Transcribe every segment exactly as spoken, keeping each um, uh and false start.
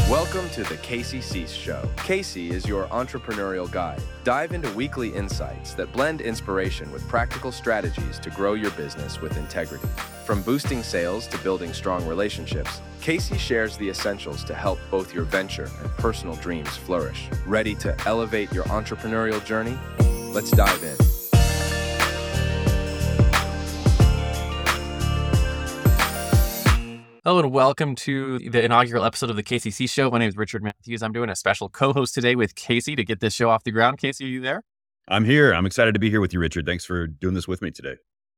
Welcome to the Casey Cease Show. Casey is your entrepreneurial guide. Dive into weekly insights that blend inspiration with practical strategies to grow your business with integrity. From boosting sales to building strong relationships, Casey shares the essentials to help both your venture and personal dreams flourish. Ready to elevate your entrepreneurial journey? Let's dive in. Hello and welcome to the inaugural episode of the Casey Cease Show. My name is Richard Matthews. I'm doing a special co-host today with Casey to get this show off the ground. Casey, are you there? I'm here. I'm excited to be here with you, Richard. Thanks for doing this with me today.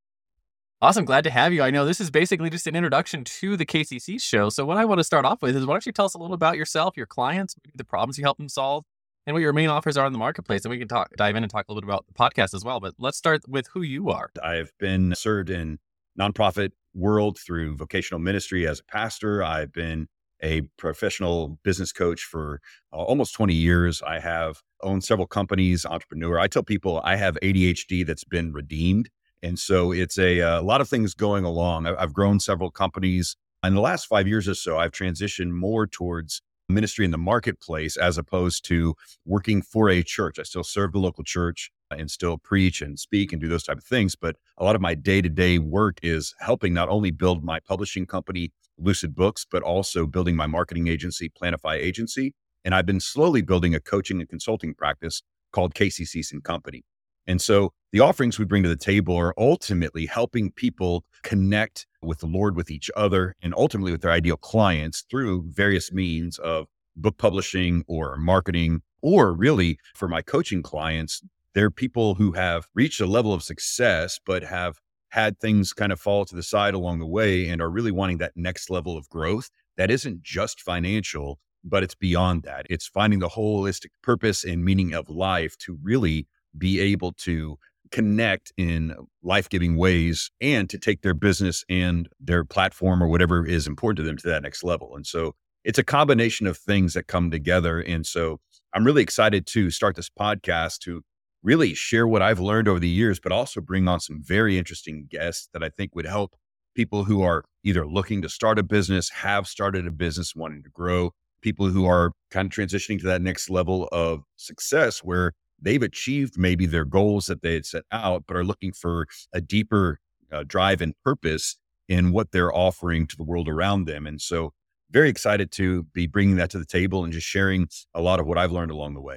Awesome. Glad to have you. I know this is basically just an introduction to the Casey Cease Show. So what I want to start off with is why don't you tell us a little about yourself, your clients, maybe the problems you help them solve, and what your main offers are in the marketplace. And we can talk, dive in and talk a little bit about the podcast as well. But let's start with who you are. I've been served in nonprofit world through vocational ministry as a pastor. I've been a professional business coach for uh, almost twenty years. I have owned several companies, entrepreneur. I tell people I have A D H D that's been redeemed. And so it's a, a lot of things going along. I, I've grown several companies. In the last five years or so, I've transitioned more towards ministry in the marketplace as opposed to working for a church. I still serve the local church and still preach and speak and do those type of things. But a lot of my day-to-day work is helping not only build my publishing company, Lucid Books, but also building my marketing agency, Planify Agency. And I've been slowly building a coaching and consulting practice called Casey Cease and Company. And so the offerings we bring to the table are ultimately helping people connect with the Lord, with each other, and ultimately with their ideal clients through various means of book publishing or marketing, or really for my coaching clients, they're people who have reached a level of success, but have had things kind of fall to the side along the way and are really wanting that next level of growth that isn't just financial, but it's beyond that. It's finding the holistic purpose and meaning of life to really be able to connect in life-giving ways and to take their business and their platform or whatever is important to them to that next level. And so it's a combination of things that come together. And so I'm really excited to start this podcast to really share what I've learned over the years, but also bring on some very interesting guests that I think would help people who are either looking to start a business, have started a business, wanting to grow, people who are kind of transitioning to that next level of success where they've achieved maybe their goals that they had set out, but are looking for a deeper uh, drive and purpose in what they're offering to the world around them. And so very excited to be bringing that to the table and just sharing a lot of what I've learned along the way.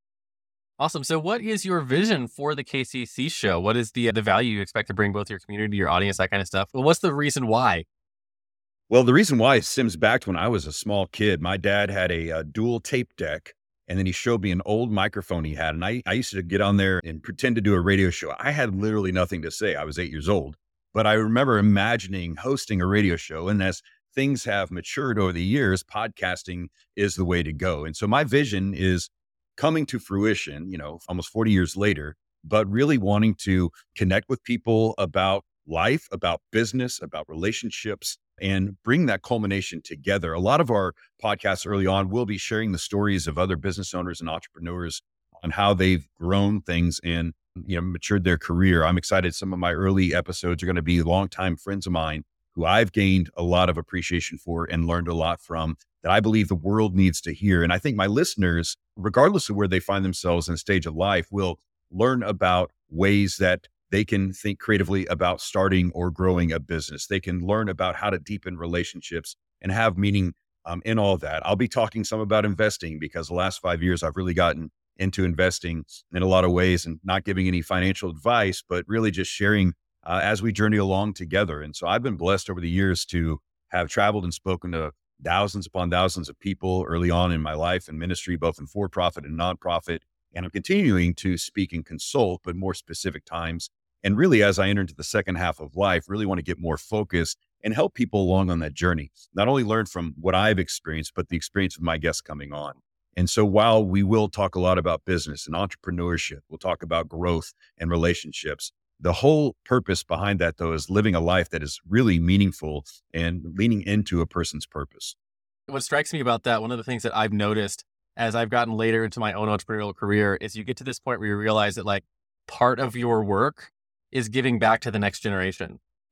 Awesome. So what is your vision for the Casey Cease Show? What is the the value you expect to bring both your community, your audience, that kind of stuff? Well, what's the reason why? Well, the reason why stems back to when I was a small kid. My dad had a, a dual tape deck, and then he showed me an old microphone he had. And I, I used to get on there and pretend to do a radio show. I had literally nothing to say. I was eight years old. But I remember imagining hosting a radio show. And as things have matured over the years, podcasting is the way to go. And so my vision is coming to fruition, you know, almost forty years later, but really wanting to connect with people about life, about business, about relationships, and bring that culmination together. A lot of our podcasts early on will be sharing the stories of other business owners and entrepreneurs on how they've grown things and, you know, matured their career. I'm excited. Some of my early episodes are going to be longtime friends of mine who I've gained a lot of appreciation for and learned a lot from that I believe the world needs to hear. And I think my listeners, regardless of where they find themselves in a stage of life, will learn about ways that they can think creatively about starting or growing a business. They can learn about how to deepen relationships and have meaning um, in all that. I'll be talking some about investing because the last five years I've really gotten into investing in a lot of ways and not giving any financial advice, but really just sharing uh, as we journey along together. And so I've been blessed over the years to have traveled and spoken to thousands upon thousands of people early on in my life and ministry, both in for-profit and nonprofit. And I'm continuing to speak and consult, but more specific times. And really, as I enter into the second half of life, really want to get more focused and help people along on that journey. Not only learn from what I've experienced, but the experience of my guests coming on. And so while we will talk a lot about business and entrepreneurship, we'll talk about growth and relationships. The whole purpose behind that, though, is living a life that is really meaningful and leaning into a person's purpose. What strikes me about that, one of the things that I've noticed as I've gotten later into my own entrepreneurial career is you get to this point where you realize that like part of your work is giving back to the next generation.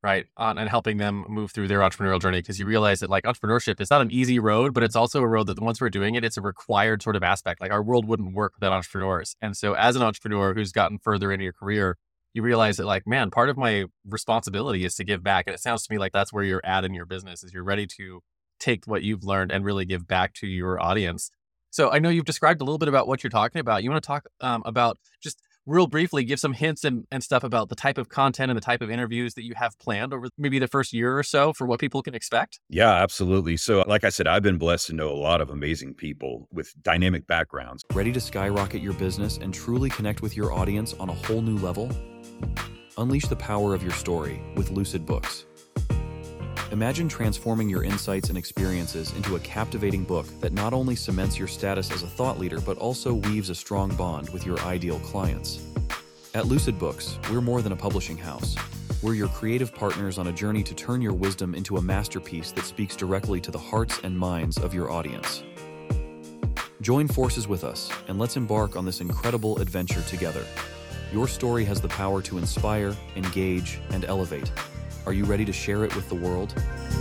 right? On, and helping them move through their entrepreneurial journey, because you realize that like entrepreneurship is not an easy road, but it's also a road that once we're doing it, it's a required sort of aspect. Like our world wouldn't work without entrepreneurs. And so as an entrepreneur who's gotten further into your career, you realize that like, man, part of my responsibility is to give back. And it sounds to me like that's where you're at in your business, is you're ready to take what you've learned and really give back to your audience. So I know you've described a little bit about what you're talking about. You want to talk um, about just real briefly, give some hints and, and stuff about the type of content and the type of interviews that you have planned over maybe the first year or so for what people can expect? Yeah, absolutely. So like I said, I've been blessed to know a lot of amazing people with dynamic backgrounds. Ready to skyrocket your business and truly connect with your audience on a whole new level? Unleash the power of your story with Lucid Books. Imagine transforming your insights and experiences into a captivating book that not only cements your status as a thought leader, but also weaves a strong bond with your ideal clients. At Lucid Books, we're more than a publishing house. We're your creative partners on a journey to turn your wisdom into a masterpiece that speaks directly to the hearts and minds of your audience. Join forces with us, and let's embark on this incredible adventure together. Your story has the power to inspire, engage, and elevate. Are you ready to share it with the world?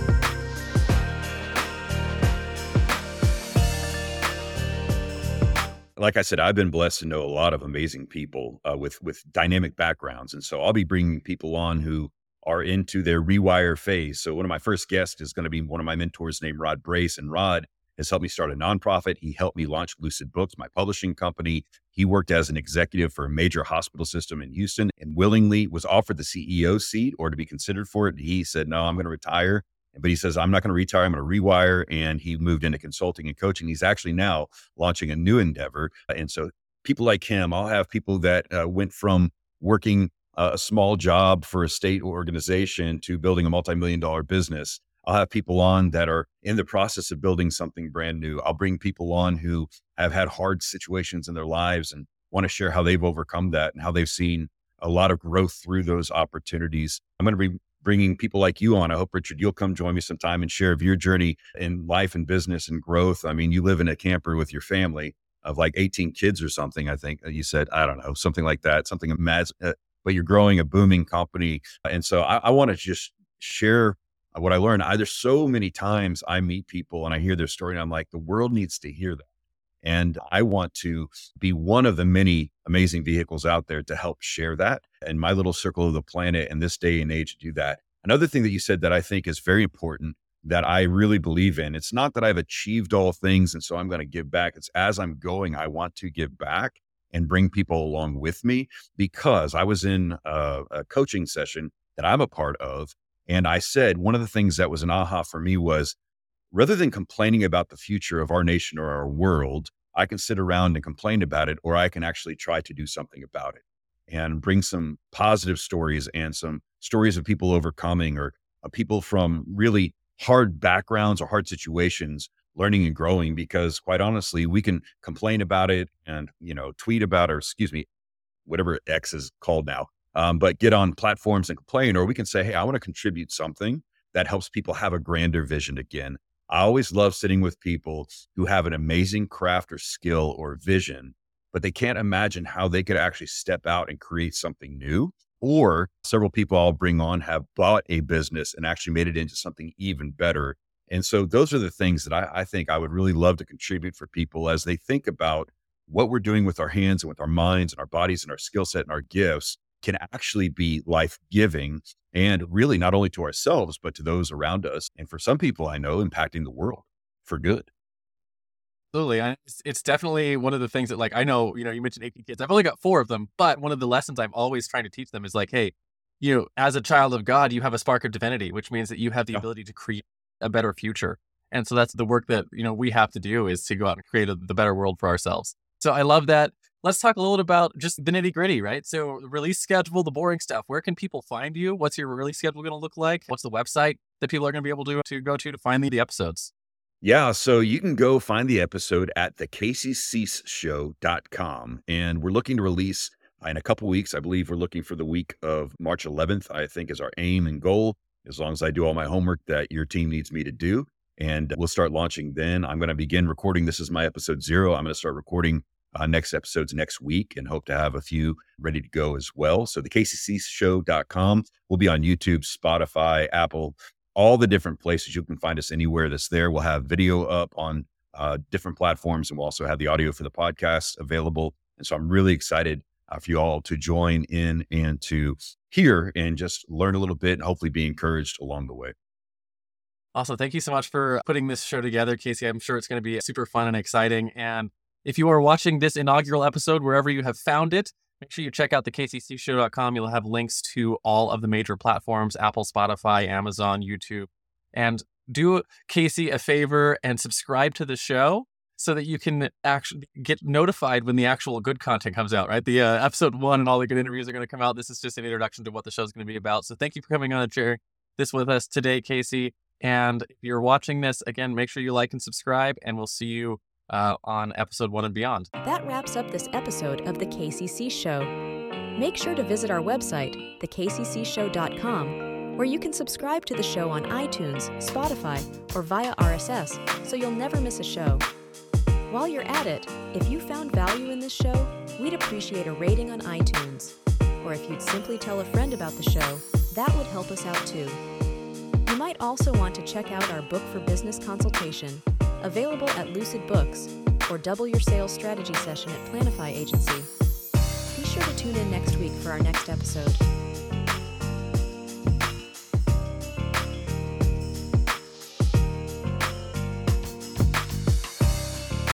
Like I said, I've been blessed to know a lot of amazing people uh, with with dynamic backgrounds, and so I'll be bringing people on who are into their rewire phase. So one of my first guests is going to be one of my mentors named Rod Brace, and Rod has helped me start a nonprofit. He helped me launch Lucid Books, my publishing company. He worked as an executive for a major hospital system in Houston and willingly was offered the C E O seat or to be considered for it. He said, no, I'm going to retire. But he says, I'm not going to retire. I'm going to rewire. And he moved into consulting and coaching. He's actually now launching a new endeavor. And so people like him, I'll have people that uh, went from working uh, a small job for a state organization to building a multi-million dollar business. I'll have people on that are in the process of building something brand new. I'll bring people on who have had hard situations in their lives and want to share how they've overcome that and how they've seen a lot of growth through those opportunities. I'm going to be bringing people like you on. I hope, Richard, you'll come join me sometime and share of your journey in life and business and growth. I mean, you live in a camper with your family of like eighteen kids or something, I think you said, I don't know, something like that, something imagine, uh, but you're growing a booming company. And so I, I want to just share what I learned. I, there's so many times I meet people and I hear their story and I'm like, the world needs to hear that. And I want to be one of the many amazing vehicles out there to help share that and my little circle of the planet in this day and age to do that. Another thing that you said that I think is very important that I really believe in, it's not that I've achieved all things and so I'm going to give back. It's as I'm going, I want to give back and bring people along with me, because I was in a, a coaching session that I'm a part of. And I said, one of the things that was an aha for me was, rather than complaining about the future of our nation or our world, I can sit around and complain about it, or I can actually try to do something about it and bring some positive stories and some stories of people overcoming or uh, people from really hard backgrounds or hard situations learning and growing. Because quite honestly, we can complain about it and, you know, tweet about, or excuse me, whatever X is called now. Um, but get on platforms and complain, or we can say, hey, I want to contribute something that helps people have a grander vision again. I always love sitting with people who have an amazing craft or skill or vision, but they can't imagine how they could actually step out and create something new. Or several people I'll bring on have bought a business and actually made it into something even better. And so those are the things that I, I think I would really love to contribute for people as they think about what we're doing with our hands and with our minds and our bodies and our skill set and our gifts can actually be life-giving, and really not only to ourselves, but to those around us. And for some people I know, impacting the world for good. Absolutely. I, it's, it's definitely one of the things that, like, I know, you know, you mentioned eighteen kids. I've only got four of them, but one of the lessons I'm always trying to teach them is like, hey, you know, as a child of God, you have a spark of divinity, which means that you have the Yeah. ability to create a better future. And so that's the work that, you know, we have to do, is to go out and create a, the better world for ourselves. So I love that. Let's talk a little bit about just the nitty gritty, right? So the release schedule, the boring stuff. Where can people find you? What's your release schedule going to look like? What's the website that people are going to be able to, to go to to find the, the episodes? Yeah, so you can go find the episode at the casey cease show dot com. And we're looking to release in a couple weeks. I believe we're looking for the week of March eleventh, I think is our aim and goal, as long as I do all my homework that your team needs me to do. And we'll start launching then. I'm going to begin recording. This is my episode zero. I'm going to start recording uh, next episodes next week and hope to have a few ready to go as well. So the K C C show dot com will be on YouTube, Spotify, Apple, all the different places. You can find us anywhere that's there. We'll have video up on uh, different platforms, and we'll also have the audio for the podcast available. And so I'm really excited uh, for you all to join in and to hear and just learn a little bit and hopefully be encouraged along the way. Awesome. Thank you so much for putting this show together, Casey. I'm sure it's going to be super fun and exciting. And if you are watching this inaugural episode, wherever you have found it, make sure you check out the K C C show dot com. You'll have links to all of the major platforms, Apple, Spotify, Amazon, YouTube. And do Casey a favor and subscribe to the show so that you can actually get notified when the actual good content comes out, right? The uh, episode one and all the good interviews are going to come out. This is just an introduction to what the show is going to be about. So thank you for coming on and sharing this with us today, Casey. And if you're watching this, again, make sure you like and subscribe, and we'll see you uh, on episode one and beyond. That wraps up this episode of The K C C Show. Make sure to visit our website, the K C C show dot com, where you can subscribe to the show on iTunes, Spotify, or via R S S, so you'll never miss a show. While you're at it, if you found value in this show, we'd appreciate a rating on iTunes. Or if you'd simply tell a friend about the show, that would help us out too. You might also want to check out our book for business consultation, available at Lucid Books, or Double Your Sales Strategy session at Planify Agency. Be sure to tune in next week for our next episode.